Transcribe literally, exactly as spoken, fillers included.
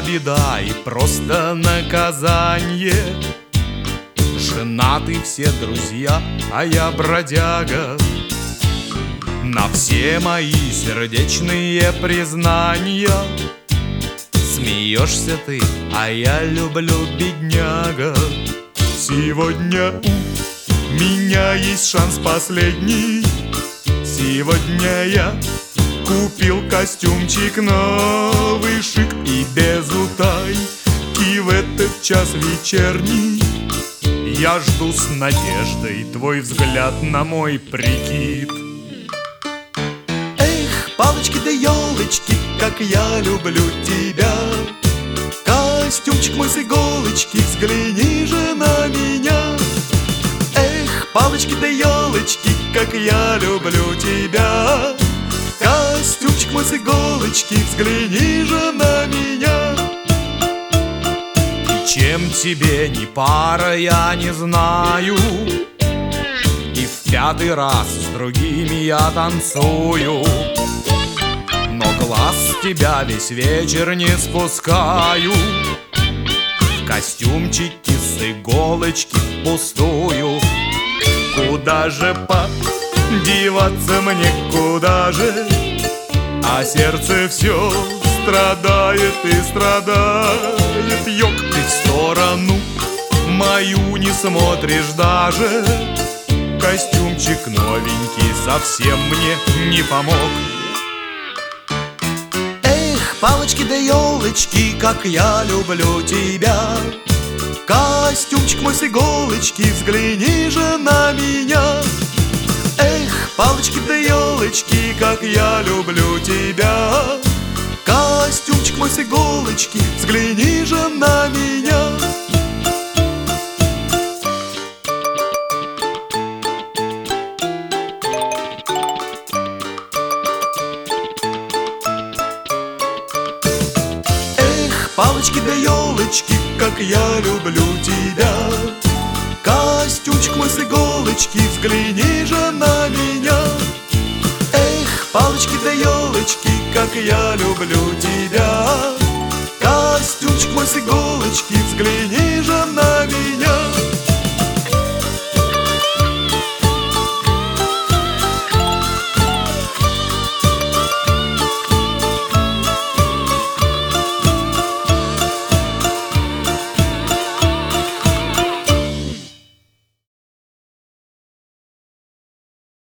беда и просто наказание. Женаты все друзья, а я бродяга. На все мои сердечные признания смеешься ты, а я люблю, бедняга. Сегодня у меня есть шанс последний. Сегодня я купил костюмчик новый, шик и без утайки в этот час вечерний. Я жду с надеждой твой взгляд на мой прикид. Эх, палочки да елочки, как я люблю тебя. Костюмчик мой с иголочки, взгляни же на меня. Эх, палочки да елочки, как я люблю тебя. Костюмчик мой с иголочки, взгляни же на меня. И чем тебе не пара, я не знаю. И в пятый раз с другими я танцую, но глаз с тебя весь вечер не спускаю. В костюмчике с иголочки впустую. Куда же подеваться мне, куда же? А сердце все страдает и страдает. Ёк, ты в сторону мою не смотришь даже. Костюмчик новенький совсем мне не помог. Эх, палочки да елочки, как я люблю тебя. Костюмчик мой с иголочки, взгляни же на меня. Эх, палочки да елочки, как я люблю тебя. Костюмчик мой с иголочки, взгляни же на меня. Эх, палочки да елочки, как я люблю тебя. Костюмчик мой с иголочки, взгляни же на меня. Эх, палочки да елочки, как я люблю тебя. Костюмчик мой с иголочки, взгляни же на меня.